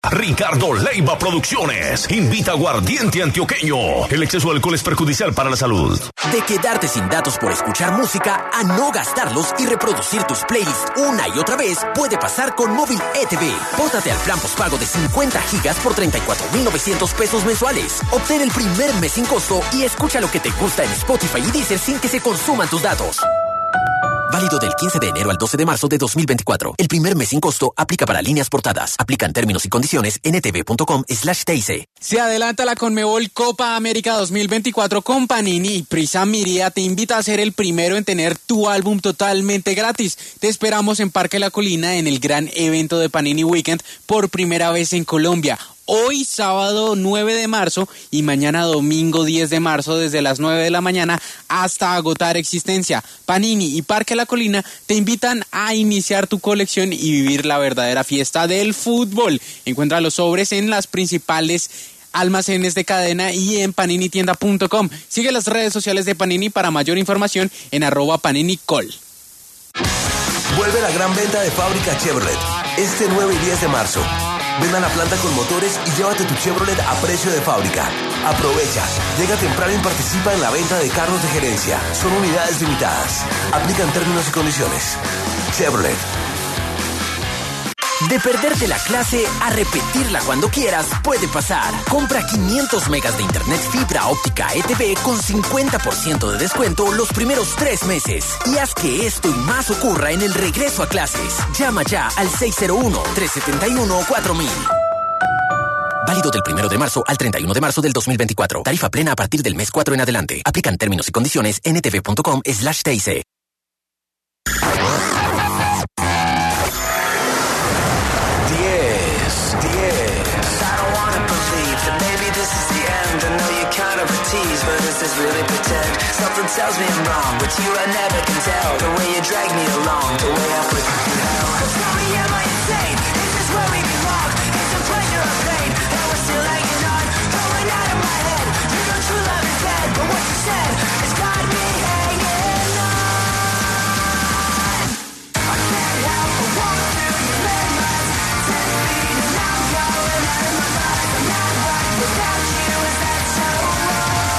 Ricardo Leiva Producciones invita a Aguardiente Antioqueño. El exceso de alcohol es perjudicial para la salud. De quedarte sin datos por escuchar música a no gastarlos y reproducir tus playlists una y otra vez, puede pasar con Móvil ETV. Pótate al plan postpago de 50 gigas por 34,900 pesos mensuales. Obtén el primer mes sin costo y escucha lo que te gusta en Spotify y Deezer sin que se consuman tus datos. Válido del 15 de enero al 12 de marzo de 2024. El primer mes sin costo aplica para líneas portadas. Aplican términos y condiciones en etv.com/TIC. Se adelanta la Conmebol Copa América 2024 con Panini y Prisa Media te invita a ser el primero en tener tu álbum totalmente gratis. Te esperamos en Parque La Colina en el gran evento de Panini Weekend por primera vez en Colombia. Hoy sábado 9 de marzo y mañana domingo 10 de marzo desde las 9 de la mañana hasta agotar existencia. Panini y Parque La Colina te invitan a iniciar tu colección y vivir la verdadera fiesta del fútbol. Encuentra los sobres en las principales almacenes de cadena y en paninitienda.com. Sigue las redes sociales de Panini para mayor información en @PaniniCol. Vuelve la gran venta de fábrica Chevrolet este 9 y 10 de marzo. Ven a la planta con motores y llévate tu Chevrolet a precio de fábrica. Aprovecha, llega temprano y participa en la venta de carros de gerencia. Son unidades limitadas. Aplican términos y condiciones. Chevrolet. De perderte la clase a repetirla cuando quieras, puede pasar. Compra 500 megas de internet fibra óptica ETV con 50% de descuento los primeros 3 meses. Y haz que esto y más ocurra en el regreso a clases. Llama ya al 601-371-4000. Válido del 1 de marzo al 31 de marzo del 2024. Tarifa plena a partir del mes 4 en adelante. Aplican términos y condiciones en etv.com/TIC. But is this really pretend? Something tells me I'm wrong, but you I never can tell. The way you drag me along, the way I put you through hell. Tell me, am I insane? Is this where we belong? Is it pleasure or pain? And we're still hanging on, going out of my head. You know true love is dead, but what you said has got me hanging on. I can't help but walk through your landmines. 10 feet and I'm going out of my mind. I'm not right without you, is that so wrong?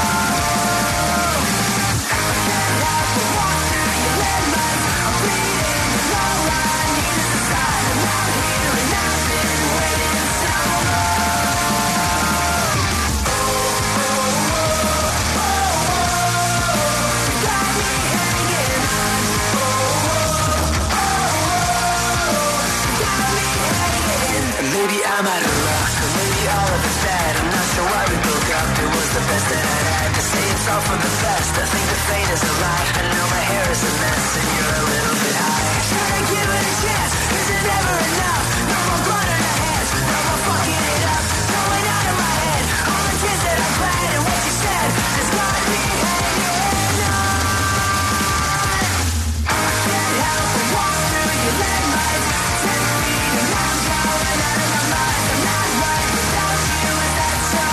Maybe I'm out of luck, or maybe all of it's bad. I'm not sure why we broke up, it was the best that I'd had. To say it's all for the best, I think the fate is a lie. I know my hair is a mess, and you're a little bit high. Should I give it a chance? Is it never enough? No more blood on our hands, no more fucking it up. Going out of my head, all the tears that I cried, and what you said has got me hanging on. I can't help but walk through your landmines. 10 feet and I'm going out of my mind. I'm not right without you, is that so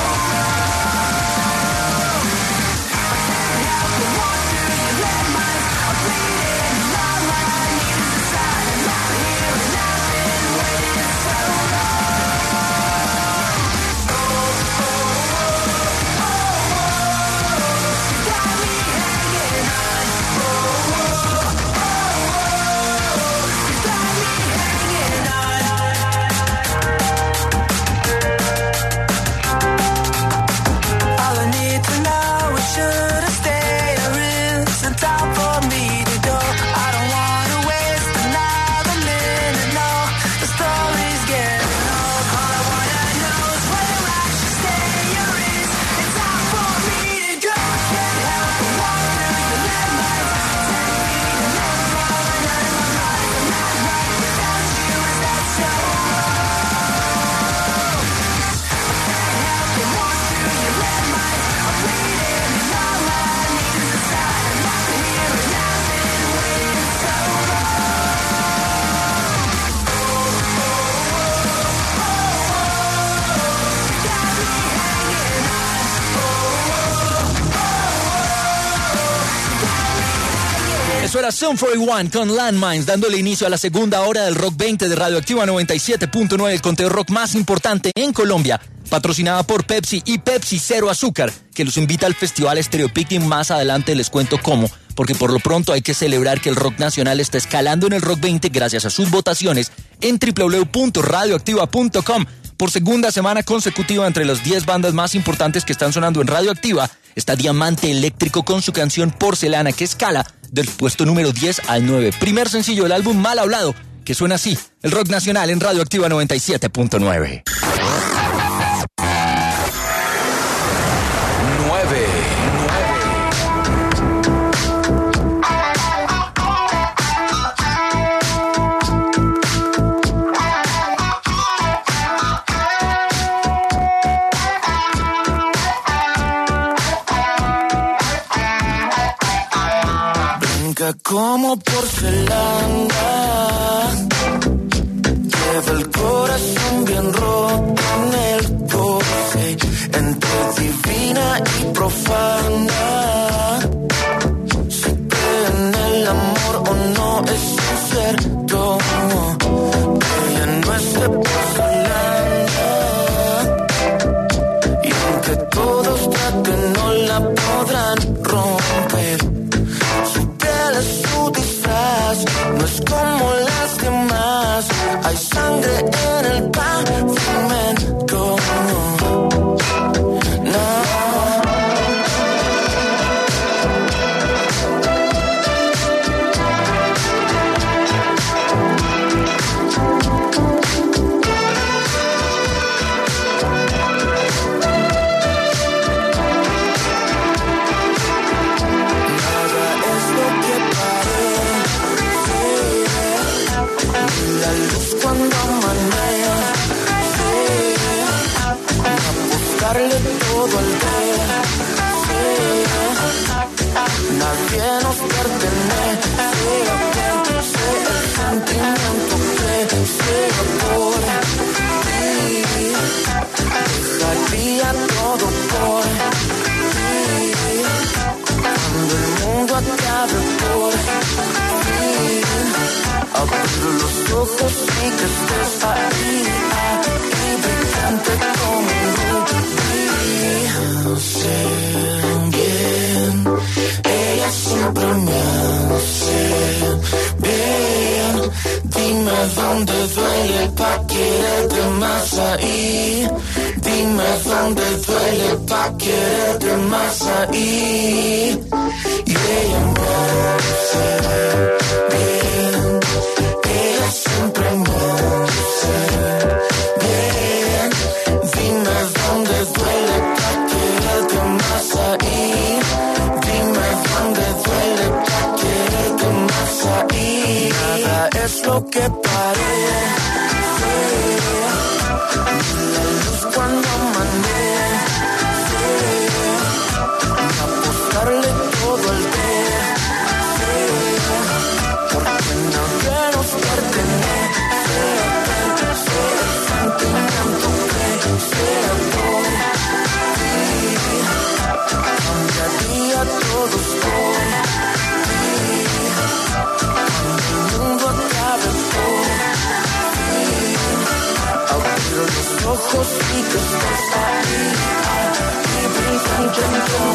wrong? I can't help but walk through your landmines. I'm bleeding and all I need is a sign. I'm not here and I've been waiting so long. Eso era Sum 41 con Landmines, dándole inicio a la segunda hora del Rock 20 de Radioactiva 97.9, el conteo rock más importante en Colombia, patrocinada por Pepsi y Pepsi Cero Azúcar, que los invita al Festival Stereo Picnic. Más adelante les cuento cómo, porque por lo pronto hay que celebrar que el rock nacional está escalando en el Rock 20 gracias a sus votaciones en www.radioactiva.com. Por segunda semana consecutiva, entre las 10 bandas más importantes que están sonando en Radioactiva, está Diamante Eléctrico con su canción Porcelana, que escala del puesto número 10 al 9. Primer sencillo del álbum Mal Hablado, que suena así, el rock nacional en Radioactiva 97.9. 9. Como porcelana, lleva el corazón bien roto en el coche, entre divina y profana. Si cree en el amor o no es incierto, ella no es de porcelana, y aunque todos traten no la podrán romper. Su disfraz no es como las demás. Hay sangre en el pavimento. No. Darle todo al ver, nadie nos pertenece, sé el sentimiento que sea por ti, daría todo por ti, cuando el mundo acabe por ti, abrir los ojos y que estés ahí, brillante como un sé bien, ella siempre me hace bien. Dime dónde duele pa' quererte más ahí. Dime dónde duele pa' quererte más ahí. Y ella me hace bien, ella siempre me hace bien. Dime dónde duele pa' quererte más ahí. Dime dónde duele pa' quererte más ahí. Nada es lo que parece. La luz cuando amanece. Apostarle todo al ver. Porque nadie nos pertenece. El sentimiento que sea por ti. Cambiaría todos por ti. Cuando el mundo acabe por ti. Abrir los ojos y que estés ahí. Y brillante como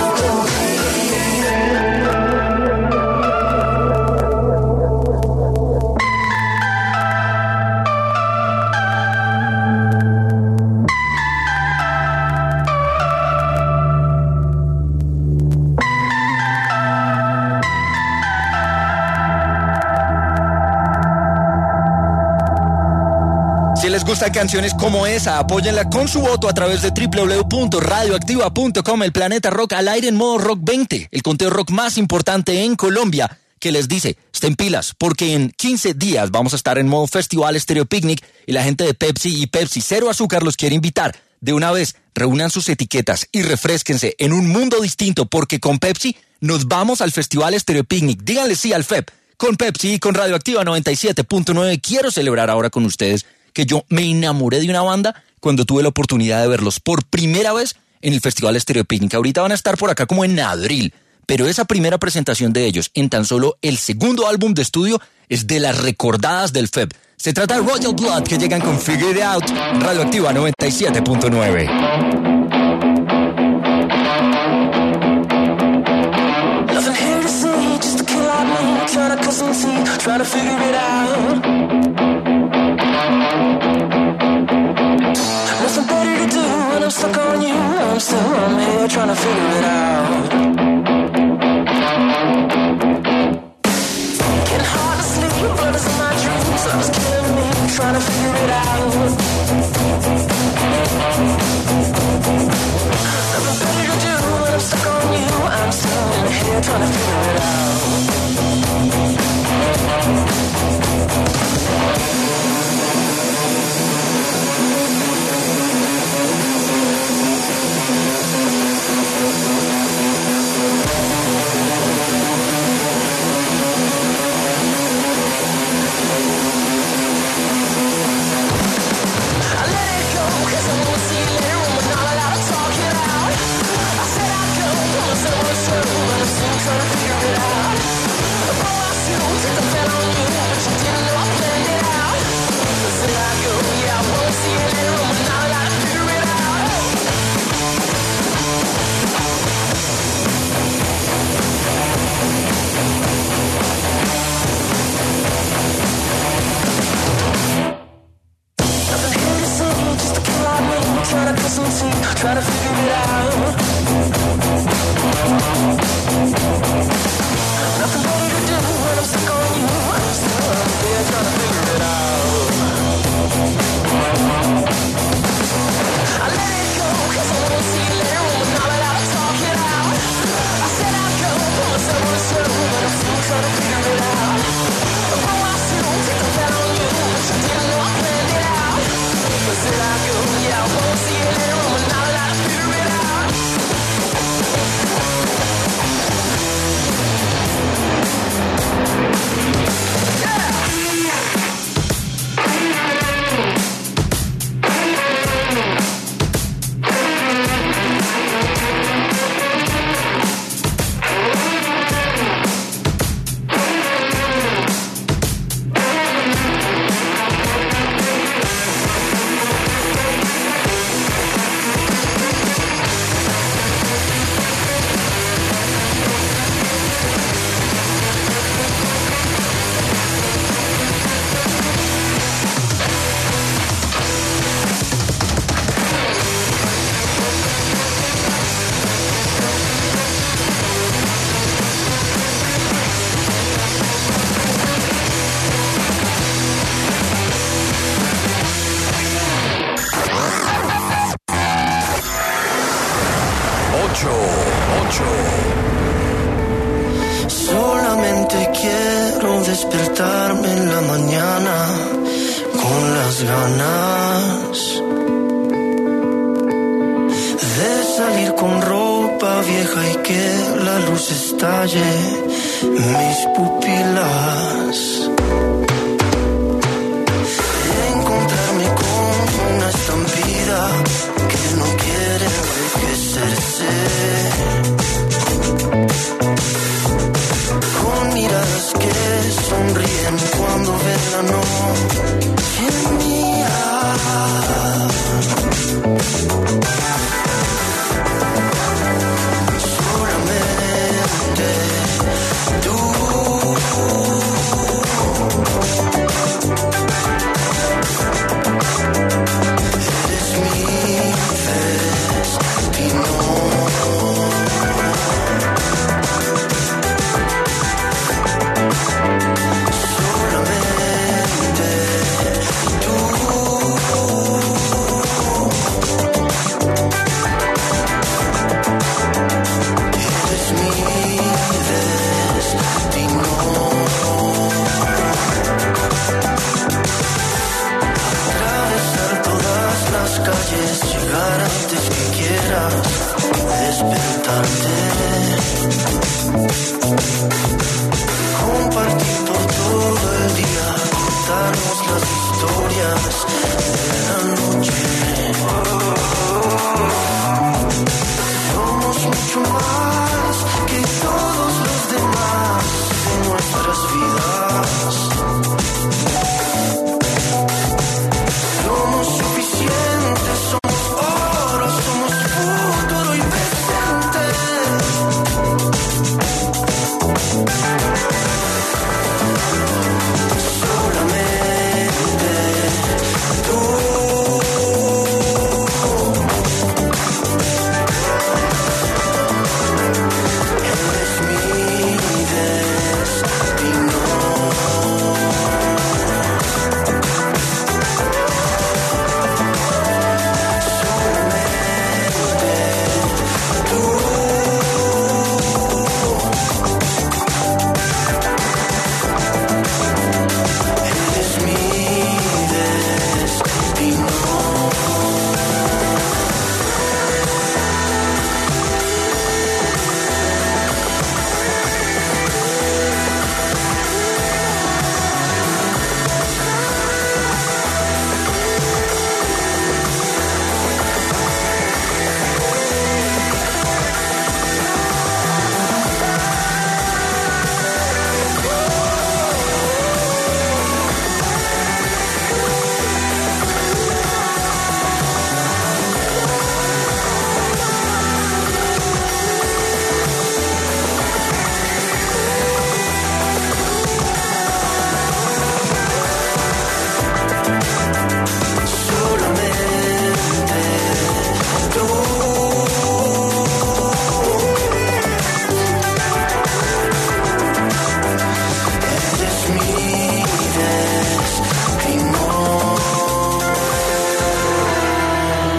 Si les gustan canciones como esa, apóyenla con su voto a través de www.radioactiva.com. El Planeta Rock al aire en modo Rock 20, el conteo rock más importante en Colombia, que les dice, estén pilas, porque en 15 días vamos a estar en modo Festival Stereo Picnic y la gente de Pepsi y Pepsi Cero Azúcar los quiere invitar. De una vez, reúnan sus etiquetas y refrésquense en un mundo distinto, porque con Pepsi nos vamos al Festival Stereo Picnic. Díganle sí al FEP. Con Pepsi y con Radioactiva 97.9 quiero celebrar ahora con ustedes que yo me enamoré de una banda cuando tuve la oportunidad de verlos por primera vez en el Festival Stereo Picnic. Ahorita van a estar por acá como en abril, pero esa primera presentación de ellos en tan solo el segundo álbum de estudio es de las recordadas del FEB. Se trata de Royal Blood, que llegan con Figure It Out, Radioactiva 97.9. Nothing here to see, just a kid like me, trying to cut some teeth, trying to figure it out. Nothing better to do when I'm stuck on you. I'm here trying to figure it out. Getting hard to sleep, blood is in my dreams, love's killing me, trying to figure it out. Nothing better to do when I'm stuck on you. I'm still in here trying to figure it out. Try to figure it out. Nothing better to do when I'm stuck on you. I'm still up there trying to figure it out. I let it go, cause I won't see you later when we're not allowed to talk it out. I said I'd go, pull myself on the show, but I'm still trying to figure it out. Oh, I still take the bet on you, but you didn't know I planned it out. I said I'd go, yeah, I won't see you later when we're not allowed to figure it out. Solamente quiero despertarme en la mañana con las ganas de salir con ropa vieja y que la luz estalle mis pupilas. Encontrarme con una estampida que no quiere envejecerse. Con miradas que sonríen cuando ven la noche mía. Solamente tú. Eres mi destino. Llegar antes que quieras despertarte, compartir por todo el día, contarnos las historias de la noche. Somos mucho más que todo.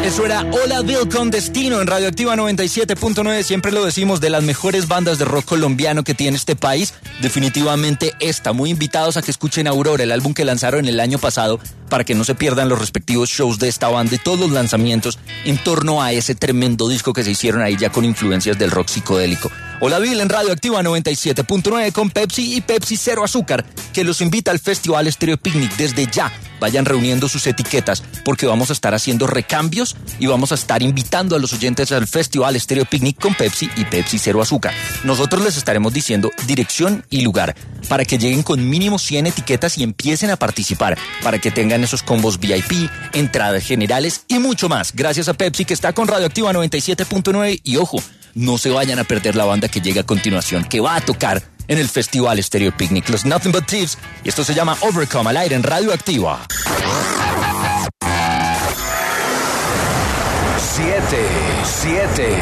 Eso era Hola Bill con Destino en Radioactiva 97.9. Siempre lo decimos, de las mejores bandas de rock colombiano que tiene este país. Definitivamente esta. Muy invitados a que escuchen Aurora, el álbum que lanzaron el año pasado, para que no se pierdan los respectivos shows de esta banda y todos los lanzamientos en torno a ese tremendo disco que se hicieron ahí ya con influencias del rock psicodélico. Hola Bill en Radioactiva 97.9 con Pepsi y Pepsi Cero Azúcar, que los invita al Festival Estéreo Picnic desde ya. Vayan reuniendo sus etiquetas porque vamos a estar haciendo recambios y vamos a estar invitando a los oyentes al Festival Estéreo Picnic con Pepsi y Pepsi Cero Azúcar. Nosotros les estaremos diciendo dirección y lugar para que lleguen con mínimo 100 etiquetas y empiecen a participar para que tengan esos combos VIP, entradas generales y mucho más. Gracias a Pepsi que está con Radioactiva 97.9 y ojo, no se vayan a perder la banda que llega a continuación, que va a tocar en el Festival Estéreo Picnic, los Nothing But Thieves, y esto se llama Overcome, al aire en Radioactiva. 7.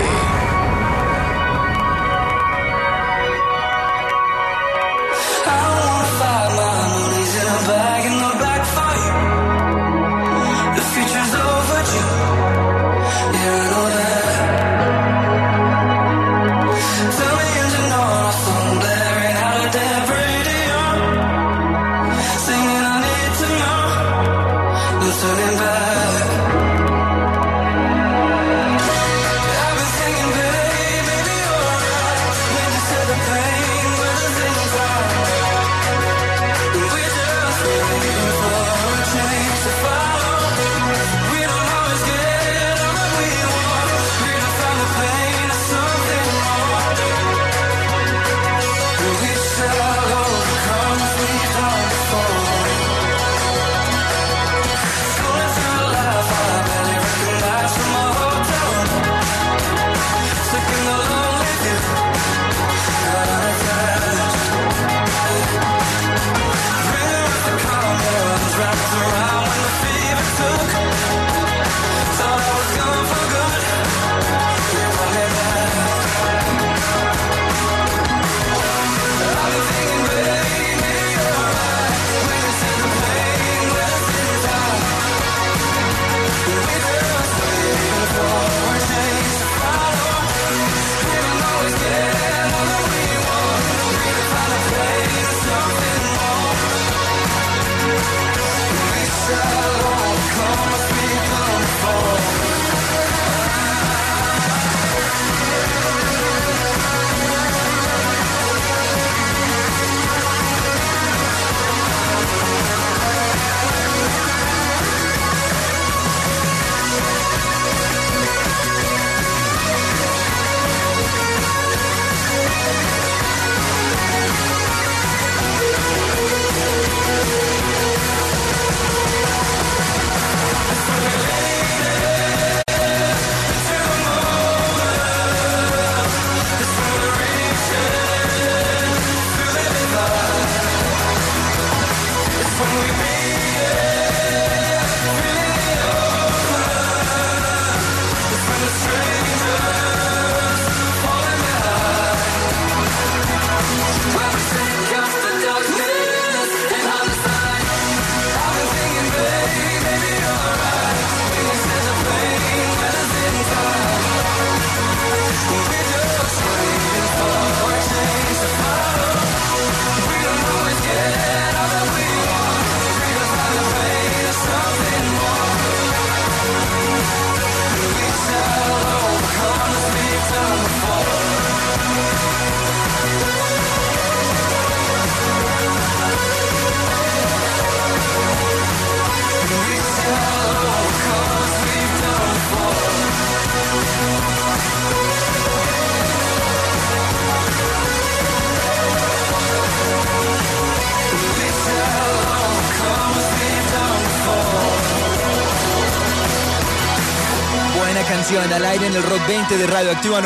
Canción al aire en el Rock 20 de Radioactiva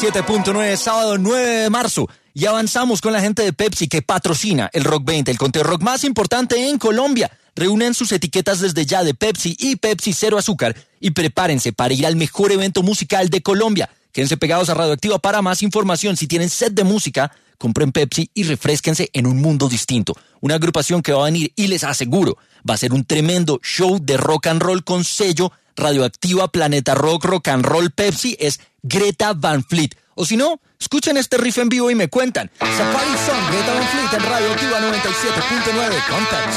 97.9, sábado 9 de marzo. Y avanzamos con la gente de Pepsi que patrocina el Rock 20, el conteo rock más importante en Colombia. Reúnen sus etiquetas desde ya de Pepsi y Pepsi Cero Azúcar y prepárense para ir al mejor evento musical de Colombia. Quédense pegados a Radioactiva para más información. Si tienen sed de música, compren Pepsi y refrésquense en un mundo distinto. Una agrupación que va a venir y les aseguro, va a ser un tremendo show de rock and roll con sello Radioactiva, Planeta Rock, Rock and Roll, Pepsi es Greta Van Fleet. O si no, escuchen este riff en vivo y me cuentan. Safari Song, Greta Van Fleet en Radioactiva 97.9 con Pepsi.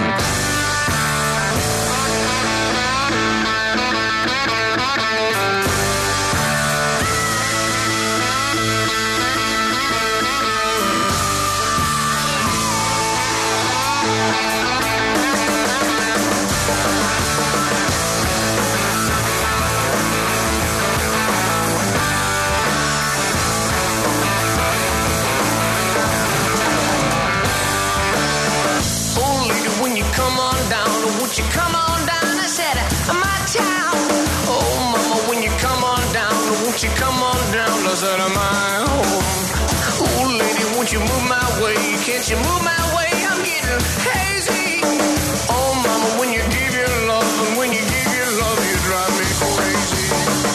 You come on down, I said, my town. Oh, mama, when you come on down, won't you come on down, I said, my home. Oh, lady, won't you move my way? Can't you move my way? I'm getting hazy. Oh, mama, when you give your love, and when you give your love, you drive me crazy.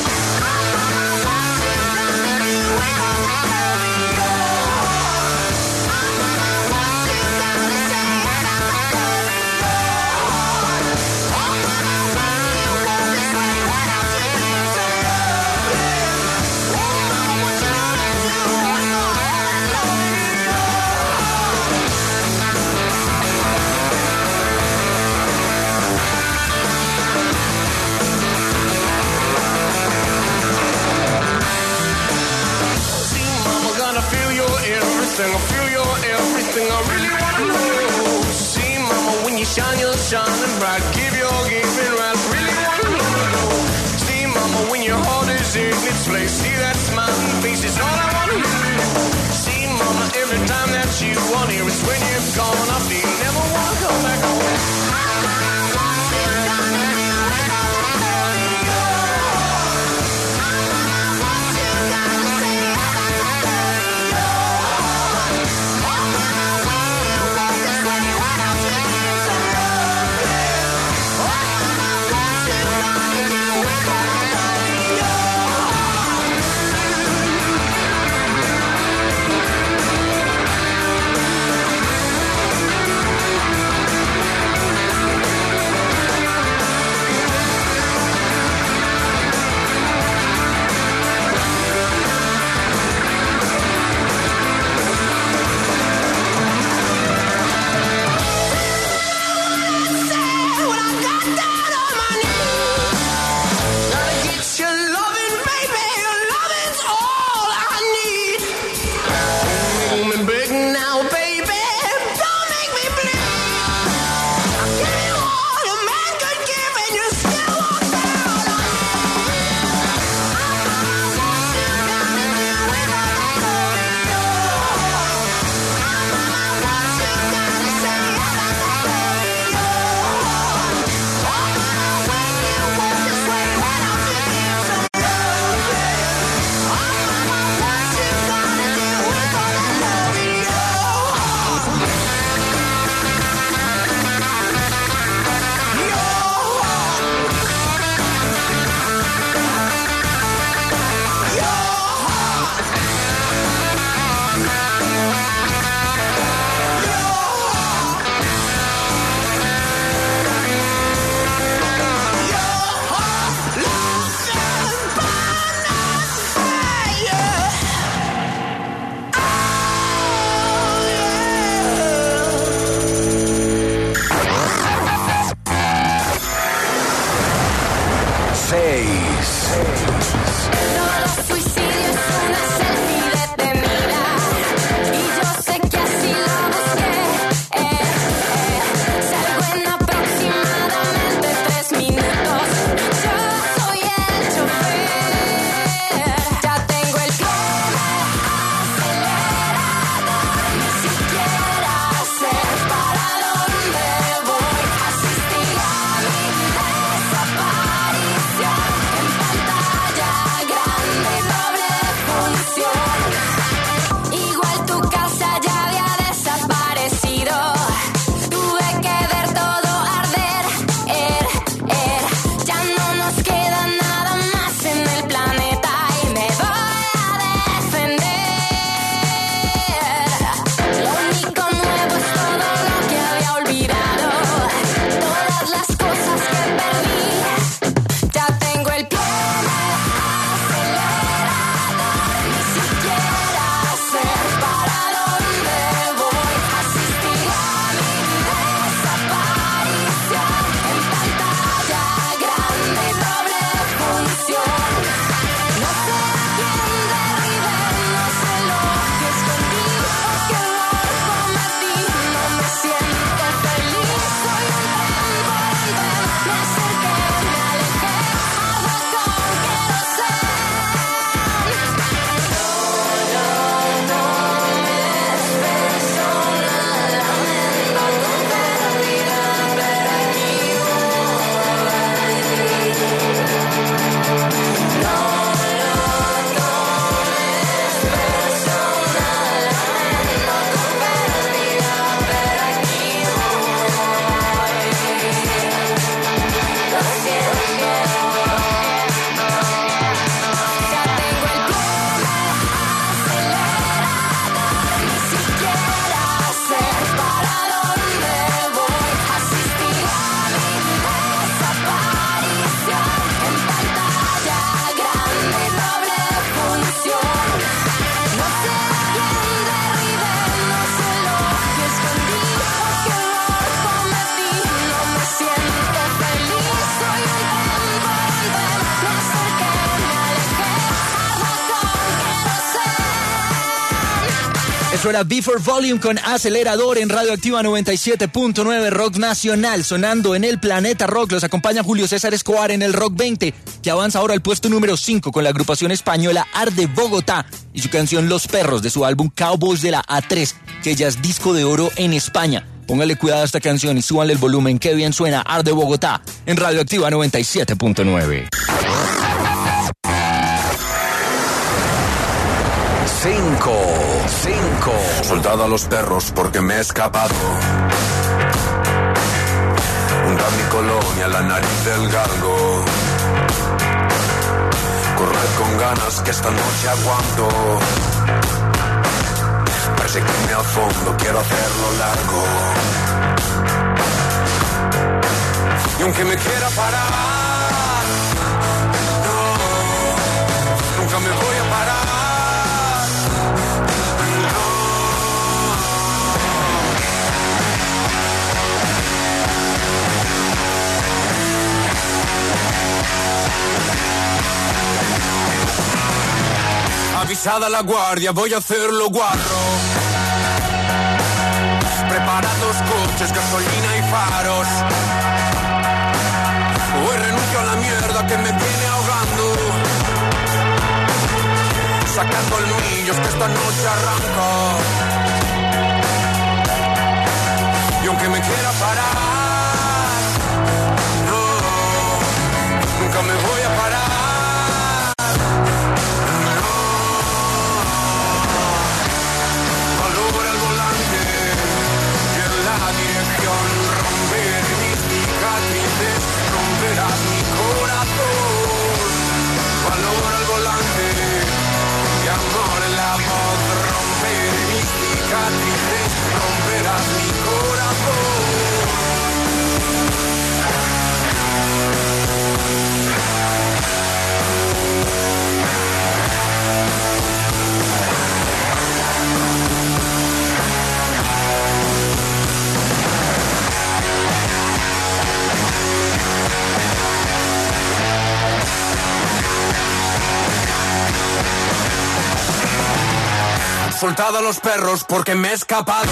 I feel your everything, I really wanna know. See, mama, when you shine, you're shining bright. Give your giving right, really wanna know. See, mama, when your heart is in its place. See that smiling face is all I wanna know. See, mama, every time that you want here is when you're gone. I feel never wanna come back home. Eso era Before Volume con Acelerador en Radioactiva 97.9 Rock Nacional. Sonando en el Planeta Rock, los acompaña Julio César Escobar en el Rock 20, que avanza ahora al puesto número 5 con la agrupación española Arde Bogotá y su canción Los Perros de su álbum Cowboys de la A3, que ya es disco de oro en España. Póngale cuidado a esta canción y súbanle el volumen, que bien suena Arde Bogotá en Radioactiva 97.9. 5. Soldado a los perros porque me he escapado. Hunda mi colonia, la nariz del galgo. Corred con ganas que esta noche aguanto. Perseguirme a fondo, quiero hacerlo largo. Y aunque me quiera parar, no, nunca me voy a parar. Avisada la guardia, voy a hacerlo guarro. Preparad los coches, gasolina y faros. Hoy renuncio a la mierda que me viene ahogando. Sacad colmillos que esta noche arranco. Y aunque me quiera parar, no, nunca me voy a parar. Romperás mi corazón, valor al volante, y amor en la voz, romper mis cicatrices, romperás mi corazón. Soltado a los perros porque me he escapado.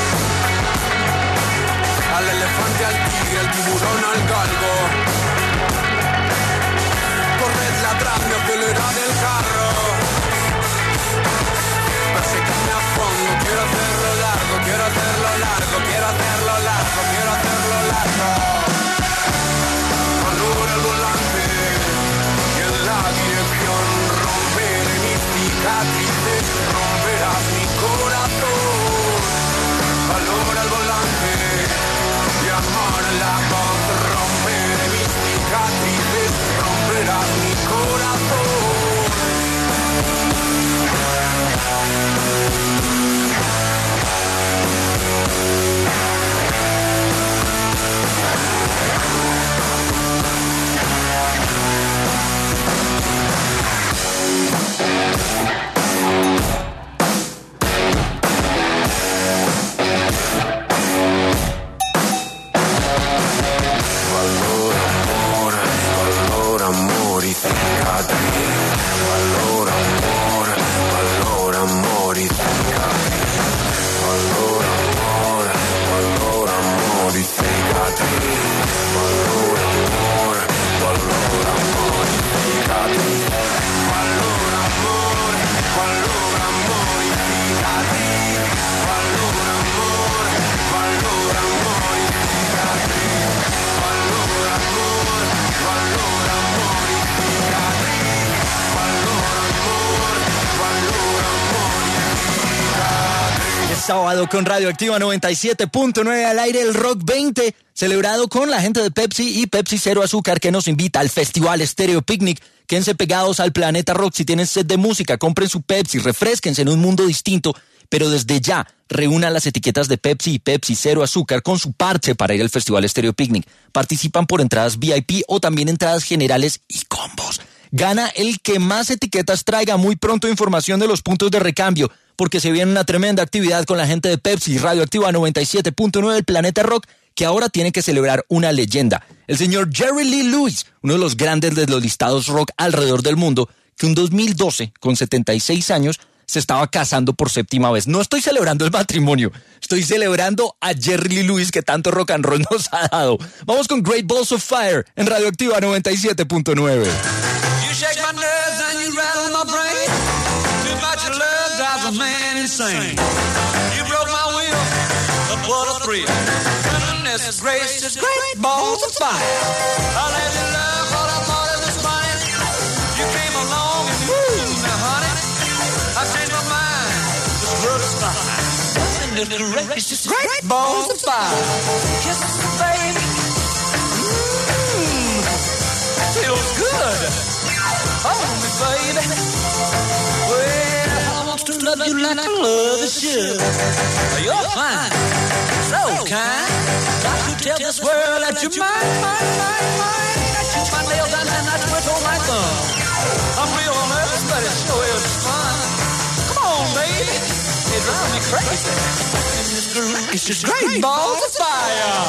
Al elefante, al tigre, al tiburón, al galgo. Corred, ladradme, acelerad el carro. Perseguidme a fondo, quiero hacerlo largo, quiero hacerlo largo, quiero hacerlo largo, quiero hacerlo largo. Valora el volante y en la dirección romper mis cicatrices, romperás mi corazón. Valora el volante y amor en la voz, romper mis cicatrices, romperás mi corazón. Sábado con Radioactiva 97.9 al aire el Rock 20, celebrado con la gente de Pepsi y Pepsi Cero Azúcar, que nos invita al Festival Stereo Picnic. Quédense pegados al Planeta Rock. Si tienen sed de música, compren su Pepsi, refresquense en un mundo distinto, pero desde ya reúnan las etiquetas de Pepsi y Pepsi Cero Azúcar con su parche para ir al Festival Stereo Picnic. Participan por entradas VIP o también entradas generales y combos. Gana el que más etiquetas traiga. Muy pronto información de los puntos de recambio, porque se viene una tremenda actividad con la gente de Pepsi, Radioactiva 97.9 del Planeta Rock, que ahora tiene que celebrar una leyenda. El señor Jerry Lee Lewis, uno de los grandes de los listados rock alrededor del mundo, que en 2012, con 76 años, se estaba casando por 7ª vez. No estoy celebrando el matrimonio, estoy celebrando a Jerry Lee Lewis que tanto rock and roll nos ha dado. Vamos con Great Balls of Fire en Radioactiva 97.9. You shake my nerves and you rattle my brain. Too much love drives a man insane. You broke my will, but what a thrill. Goodness gracious, great balls of fire. I let you love what I thought it was funny. You came along and moved me, honey. I changed my mind, this world is fine. Goodness gracious, great balls of fire. Kisses me, baby. Feels good. Hold me, baby. Well, I want to love you like I love the should. You're fine, so kind. Got to tell this world that you're mine, mine, mine, mine. I chew my nails and I twiddle my thumb. I'm real nervous, but it sure is fun. Come on, baby. It drives me crazy. It's just great balls of fire.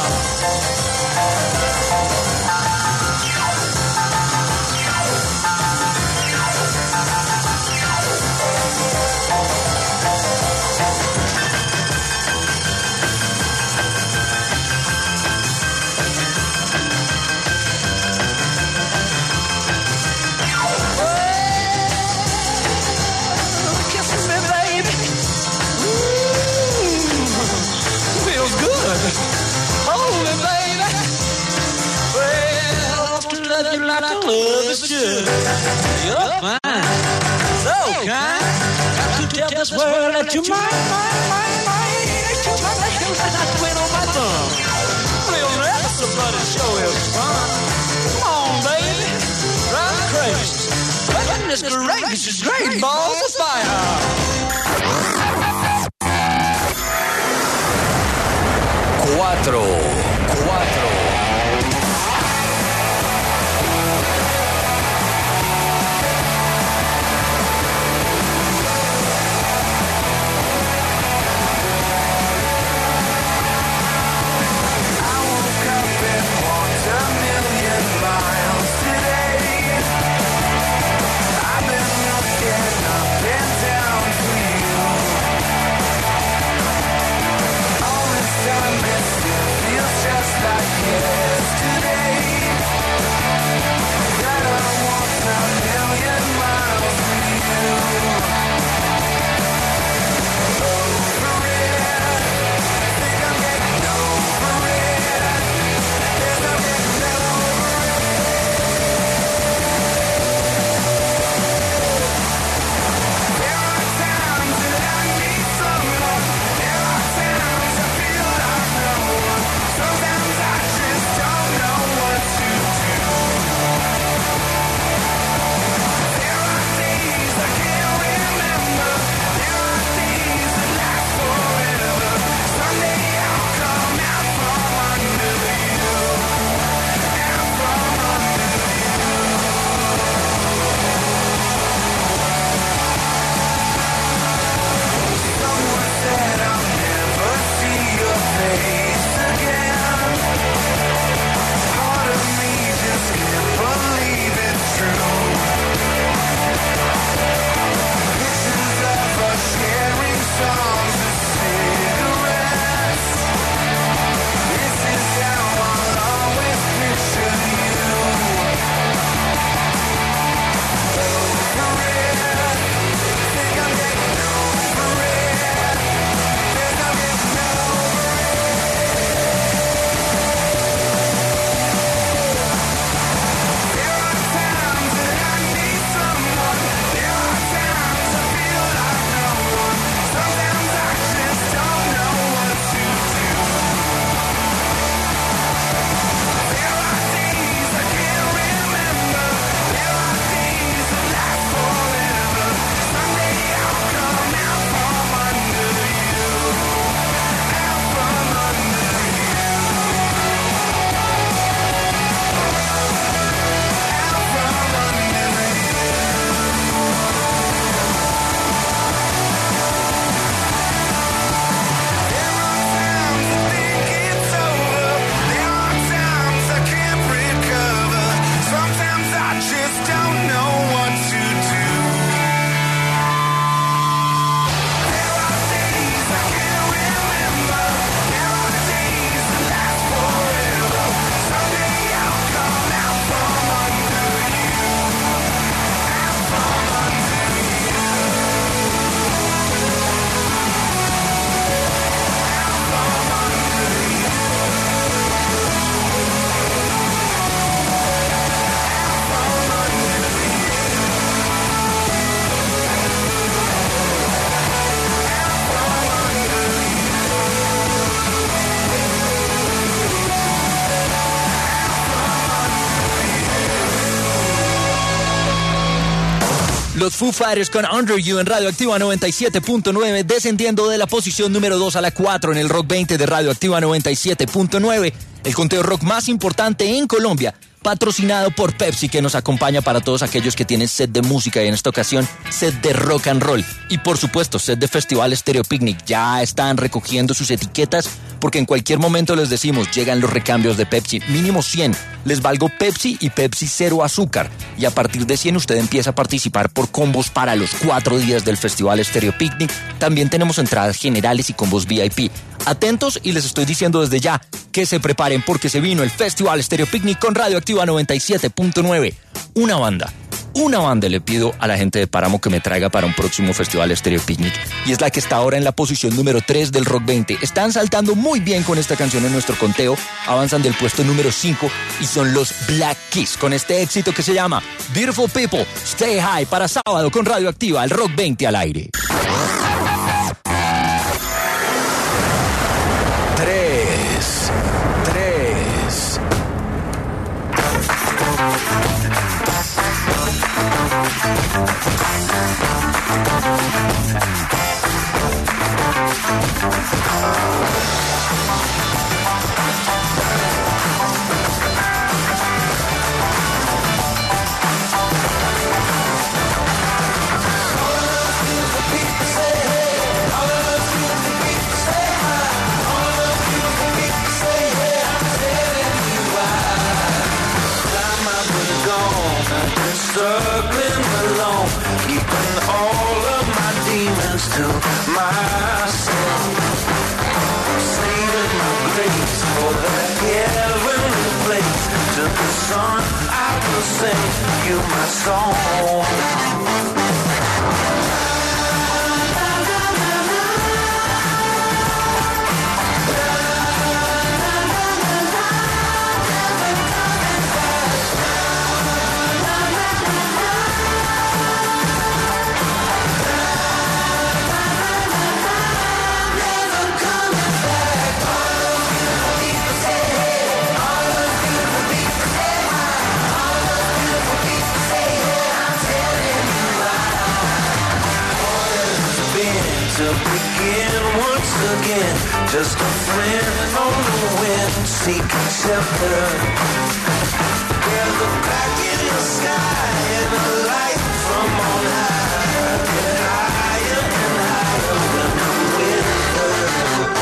Like I love is good. You're fine, so kind. Got to tell this world that you're mine, mine, mine, mine. I chew my nails and I twiddle my thumb. Real nervous, but it sure is fun. Come on, baby, drive me crazy. Goodness gracious, great balls of fire. 4. Just like Los Foo Fighters con Under You en Radioactiva 97.9, descendiendo de la posición número 2 a la 4 en el Rock 20 de Radioactiva 97.9, el conteo rock más importante en Colombia, patrocinado por Pepsi, que nos acompaña para todos aquellos que tienen sed de música y en esta ocasión sed de rock and roll. Y por supuesto, sed de Festival Stereo Picnic. Ya están recogiendo sus etiquetas porque en cualquier momento les decimos, llegan los recambios de Pepsi, mínimo 100. Les valgo Pepsi y Pepsi cero azúcar. Y a partir de 100 usted empieza a participar por combos para los 4 días del Festival Stereo Picnic. También tenemos entradas generales y combos VIP. Atentos y les estoy diciendo desde ya que se preparen porque se vino el Festival Stereo Picnic con Radioactiva 97.9. Una banda le pido a la gente de Páramo que me traiga para un próximo Festival Stereo Picnic, y es la que está ahora en la posición número 3 del Rock 20. Están saltando muy bien con esta canción en nuestro conteo, avanzan del puesto número 5 y son los Black Keys con este éxito que se llama Beautiful People, Stay High, para sábado con Radioactiva, el Rock 20 al aire. 3. Struggling alone, keeping all of my demons to myself. Saving my grace for that heavenly place. To the sun I will sing you my song. To begin once again, just a friend on the wind, seeking shelter. There's a crack in the sky and a light from on high, get higher and higher when the wind blows.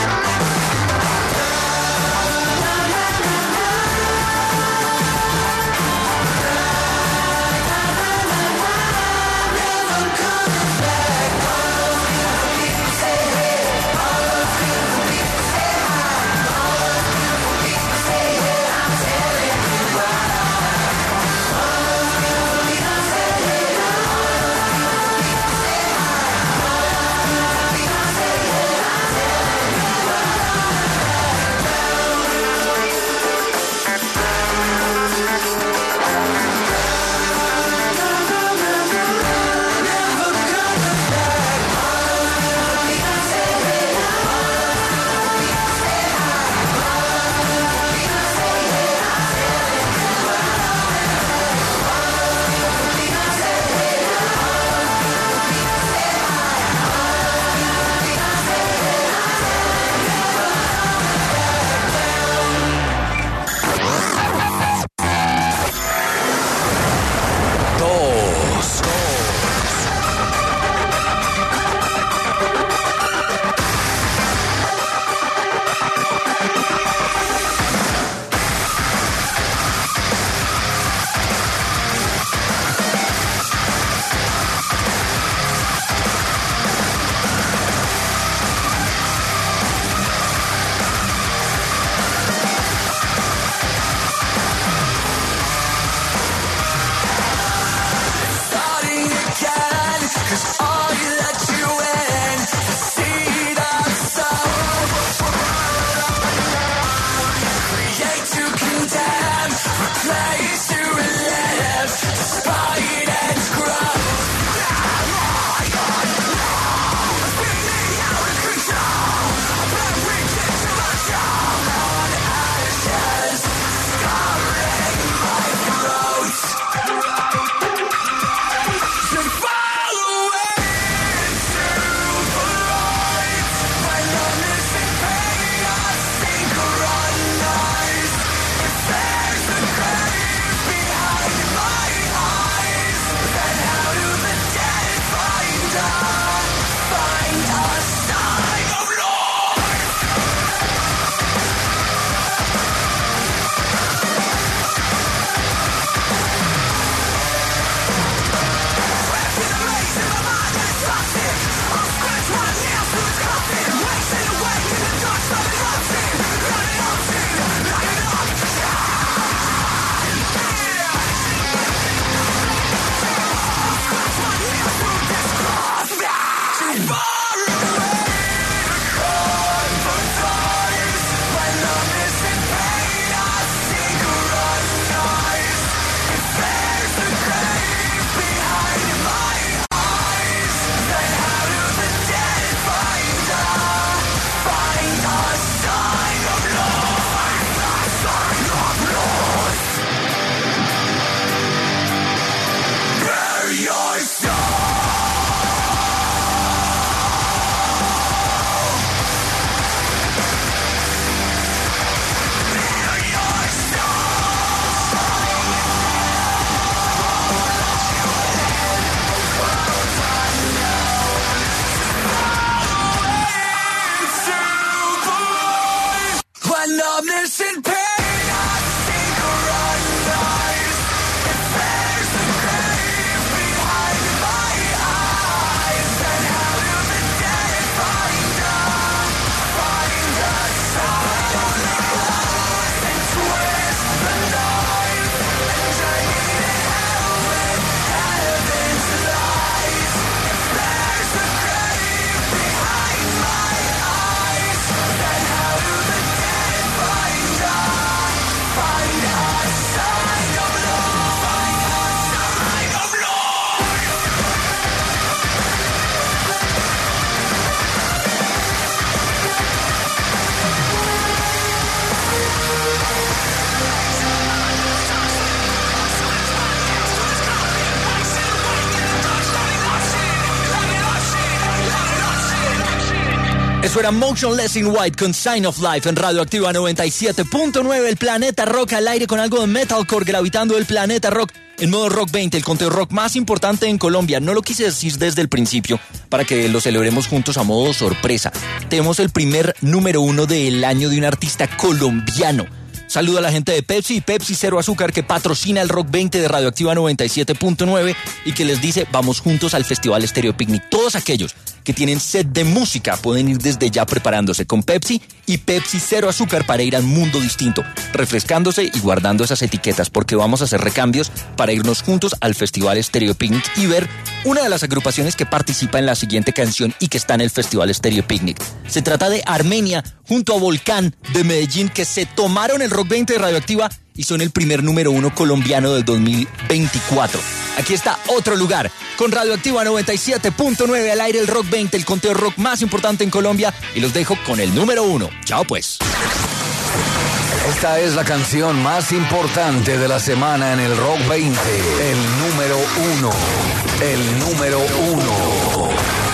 Eso era Motionless in White con Sign of Life en Radioactiva 97.9. El Planeta Rock al aire con algo de metalcore gravitando el Planeta Rock en modo Rock 20, el conteo rock más importante en Colombia. No lo quise decir desde el principio para que lo celebremos juntos a modo sorpresa. Tenemos el primer número 1 del año de un artista colombiano. Saludo a la gente de Pepsi y Pepsi Cero Azúcar que patrocina el Rock 20 de Radioactiva 97.9 y que les dice vamos juntos al Festival Estéreo Picnic. Todos aquellos que tienen sed de música pueden ir desde ya preparándose con Pepsi y Pepsi Cero Azúcar para ir a un mundo distinto, refrescándose y guardando esas etiquetas porque vamos a hacer recambios para irnos juntos al Festival Estéreo Picnic y ver una de las agrupaciones que participa en la siguiente canción y que está en el Festival Estéreo Picnic. Se trata de Armenia junto a Volcán de Medellín que se tomaron el Rock 20 de Radioactiva y son el primer número 1 colombiano del 2024. Aquí está otro lugar con Radioactiva 97.9 al aire el Rock 20, el conteo rock más importante en Colombia y los dejo con el número 1. Chao pues. Esta es la canción más importante de la semana en el Rock 20. El número 1. El número 1.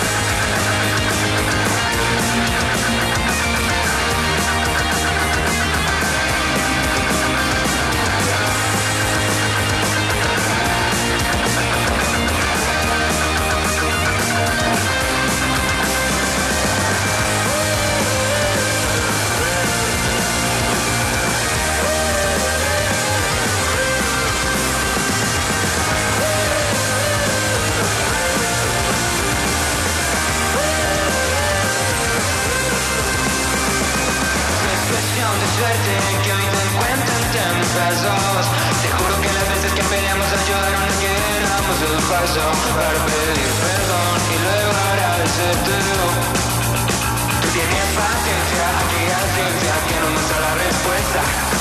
Te juro que las veces que peleamos ayudaron a que damos el paso para pedir perdón y luego agradecerte. Tú tienes paciencia, aquí hay ciencia que nos muestra la respuesta.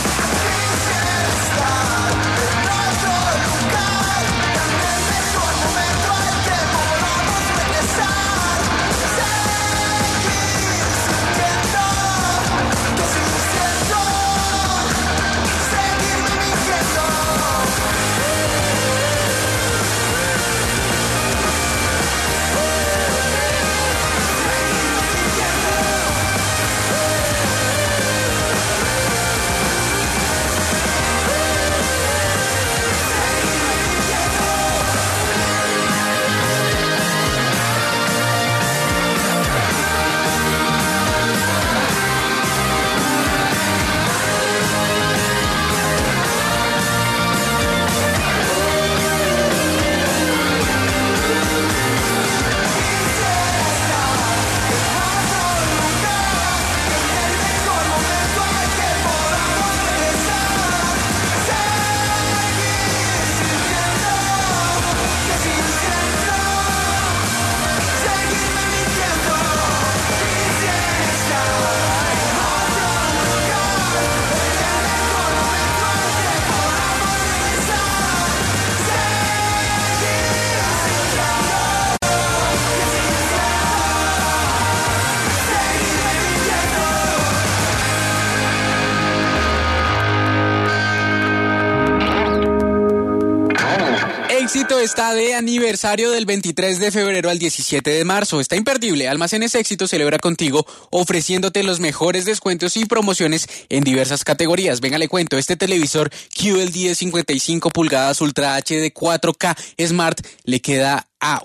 Éxito está de aniversario del 23 de febrero al 17 de marzo. Está imperdible. Almacenes Éxito celebra contigo ofreciéndote los mejores descuentos y promociones en diversas categorías. Venga, le cuento. Este televisor QLED de 55 pulgadas Ultra HD 4K Smart le queda a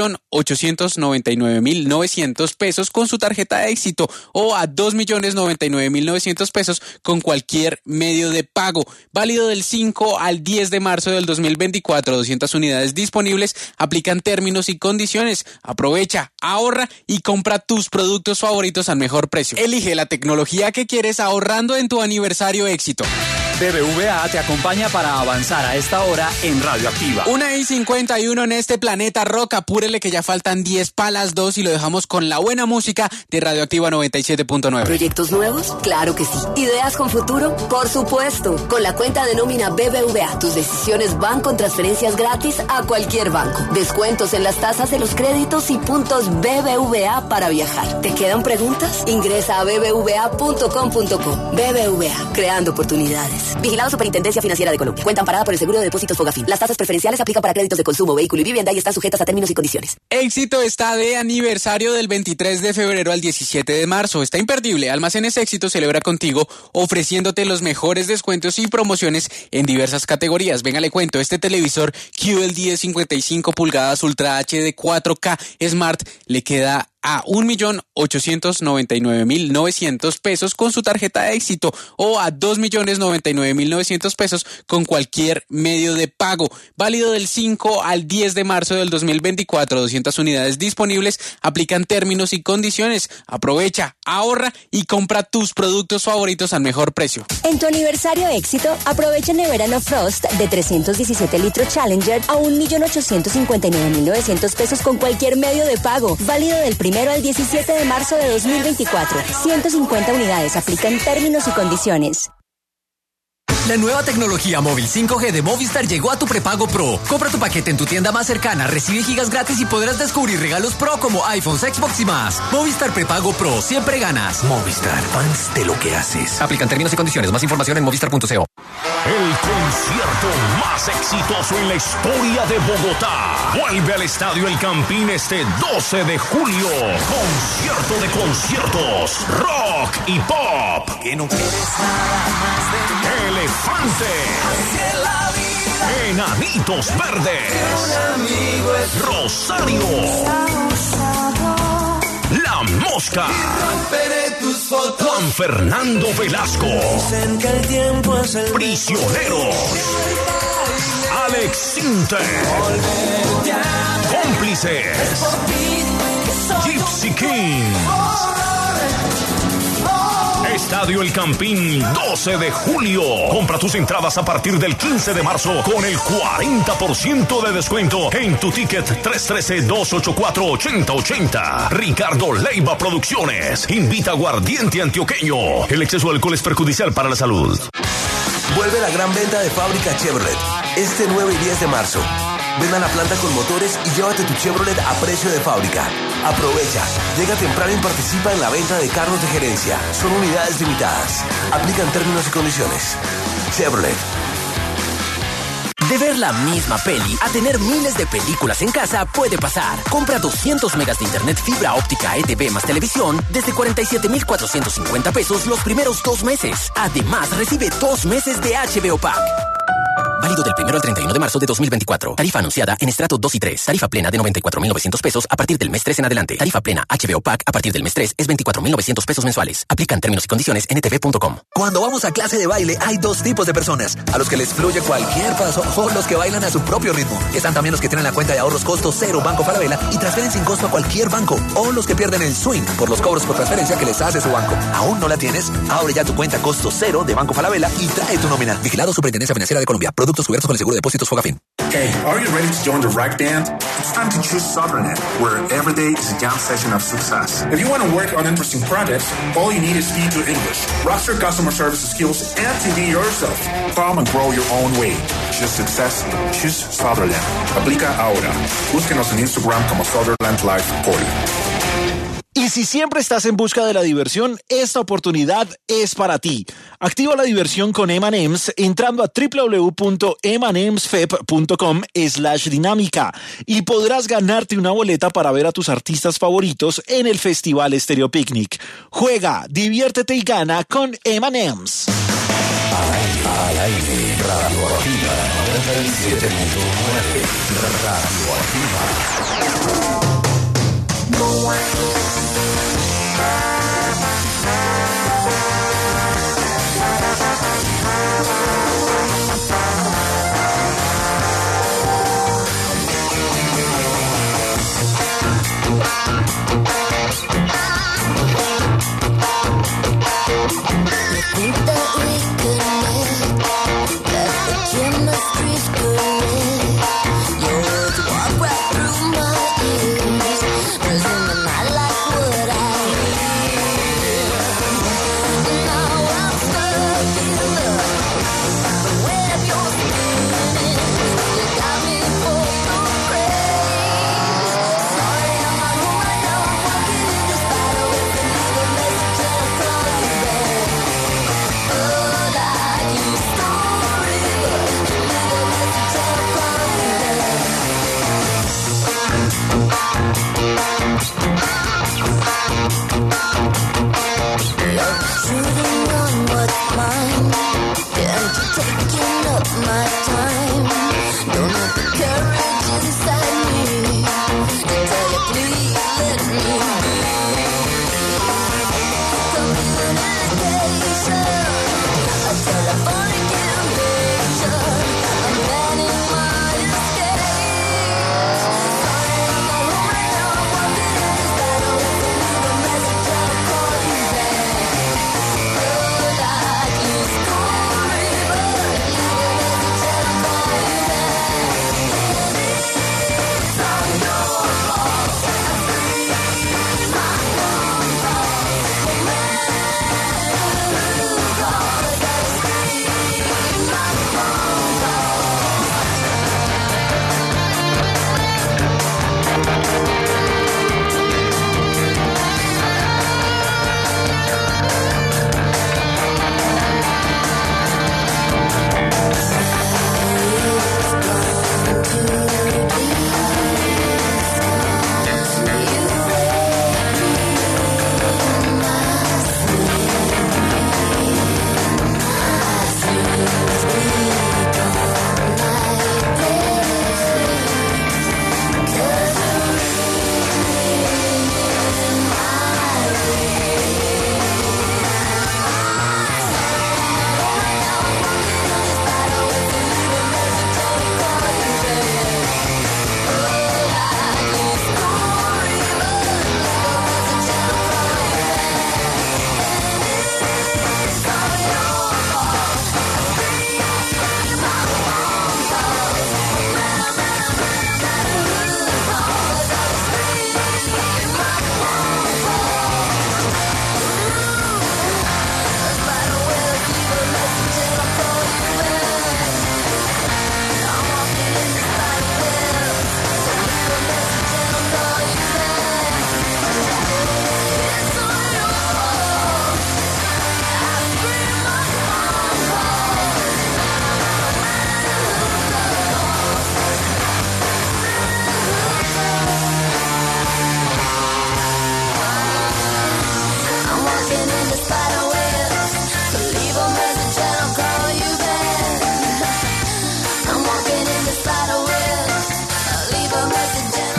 1.899.900 pesos con su tarjeta de Éxito o a 2.099.900 pesos con cualquier medio de pago. Válido del 5 al 10 de marzo del 2024. 200 unidades disponibles. Aplican términos y condiciones. Aprovecha, ahorra y compra tus productos favoritos al mejor precio. Elige la tecnología que quieres ahorrando en tu aniversario Éxito. BBVA te acompaña para avanzar a esta hora en Radioactiva. 1:51 en este Planeta Rock. Apúrele que ya faltan 10 para las 2 y lo dejamos con la buena música de Radioactiva 97.9. ¿Proyectos nuevos? Claro que sí. ¿Ideas con futuro? Por supuesto. Con la cuenta de nómina BBVA, tus decisiones van con transferencias gratis a cualquier banco. Descuentos en las tasas de los créditos y puntos BBVA para viajar. ¿Te quedan preguntas? Ingresa a bbva.com.co. BBVA, creando oportunidades. Vigilado Superintendencia Financiera de Colombia. Cuenta amparada por el Seguro de Depósitos Fogafín. Las tasas preferenciales aplican para créditos de consumo, vehículo y vivienda y están sujetas a términos y condiciones. Éxito está de aniversario del 23 de febrero al 17 de marzo. Está imperdible. Almacenes Éxito celebra contigo ofreciéndote los mejores descuentos y promociones en diversas categorías. Venga, le cuento, este televisor QLED de 55 pulgadas Ultra HD 4K Smart le queda a 1.899.900 pesos con su tarjeta de Éxito o a 2.099.900 pesos con cualquier medio de pago. Válido del 5 al 10 de marzo del 2024. 200 unidades disponibles. Aplican términos y condiciones. Aprovecha, ahorra y compra tus productos favoritos al mejor precio. En tu aniversario Éxito, aprovecha Nevera No Frost de 317 litros Challenger a 1.859.900 pesos con cualquier medio de pago. Válido del 1 al 17 de marzo de 2024. 150 unidades. Aplican términos y condiciones. La nueva tecnología móvil 5G de Movistar llegó a tu prepago Pro. Compra tu paquete en tu tienda más cercana, recibe gigas gratis y podrás descubrir regalos Pro como iPhones, Xbox y más. Movistar prepago Pro, siempre ganas. Movistar, fans de lo que haces. Aplican términos y condiciones. Más información en movistar.co. El concierto más exitoso en la historia de Bogotá. Vuelve al Estadio El Campín este 12 de julio. Concierto de conciertos, rock y pop. Que no quieres nada más de mí. Elefante. Así es la vida. Enanitos Verdes. Rosario. La Mosca. Juan Fernando Velasco. Prisioneros. Alex Sinter. Cómplices. Gypsy Kings. Estadio El Campín, 12 de julio. Compra tus entradas a partir del 15 de marzo con el 40% de descuento en tu ticket 313-284-8080. Ricardo Leiva Producciones invita a Aguardiente Antioqueño. El exceso de alcohol es perjudicial para la salud. Vuelve la gran venta de Fábrica Chevrolet este 9 y 10 de marzo. Ven a la planta con motores y llévate tu Chevrolet a precio de fábrica. Aprovecha, llega temprano y participa en la venta de carros de gerencia. Son unidades limitadas. Aplican términos y condiciones. Chevrolet. De ver la misma peli a tener miles de películas en casa puede pasar. Compra 200 megas de internet fibra óptica ETV más televisión desde 47.450 pesos los primeros 2 meses. Además, recibe 2 meses de HBO Pack. Válido del 1 al 31 de marzo de 2024. Tarifa anunciada en estrato 2 y 3. Tarifa plena de 94.900 pesos a partir del mes 3 en adelante. Tarifa plena HBO Pack a partir del mes 3 es 24.900 pesos mensuales. Aplican términos y condiciones en etv.com. Cuando vamos a clase de baile hay 2 tipos de personas. A los que les fluye cualquier paso o los que bailan a su propio ritmo. Están también los que tienen la cuenta de ahorros costo cero Banco Falabella y transfieren sin costo a cualquier banco. O los que pierden el swing por los cobros por transferencia que les hace su banco. ¿Aún no la tienes? Abre ya tu cuenta costo cero de Banco Falabella y trae tu nómina. Vigilado Superintendencia Financiera de Colombia. Productos cubiertos con el seguro de depósitos Fogafín. Hey, are you ready to join the Rack Band? It's time to choose Southern, where every day is a jam session of success. If you want to work on interesting projects, all you need is B2 English, roster customer service skills, and to be yourself. Come and grow your own way. Choose success. Choose Sutherland. Aplica ahora. Búsquenos en Instagram como Sutherland Life Call. Y si siempre estás en busca de la diversión, esta oportunidad es para ti. Activa la diversión con M&M's entrando a www.mnmsfep.com/dinámica y podrás ganarte una boleta para ver a tus artistas favoritos en el Festival Estéreo Picnic. Juega, diviértete y gana con M&M's. Al aire, Radioactiva 97.9, Radioactiva. Chemistry's good. Your words walk right through my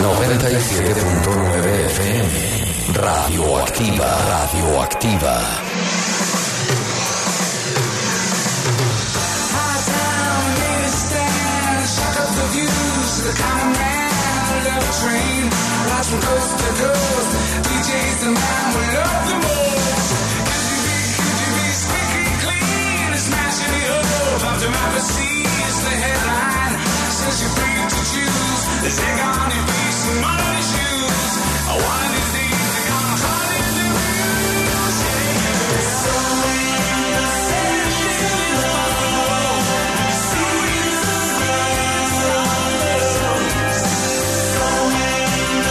97.9 FM. Radioactiva, radioactiva. The common man, love train, rides from coast to coast. DJ's the man we love the most. Could you be squeaky clean, smashing the hope of democracy is the headline. Says you're free to choose. Take on